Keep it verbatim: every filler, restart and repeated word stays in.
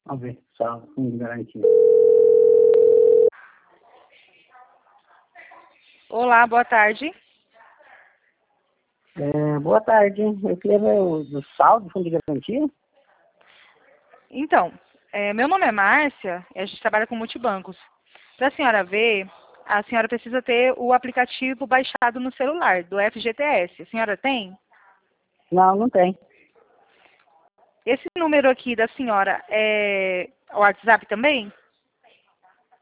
Vamos ver, só fundo de garantia. Olá, boa tarde. É, boa tarde. Eu queria ver o do saldo do fundo de garantia. Então, é, meu nome é Márcia e a gente trabalha com multibancos. Para a senhora ver, a senhora precisa ter o aplicativo baixado no celular, do F G T S. A senhora tem? Não, não tem. Esse número aqui da senhora é o WhatsApp também?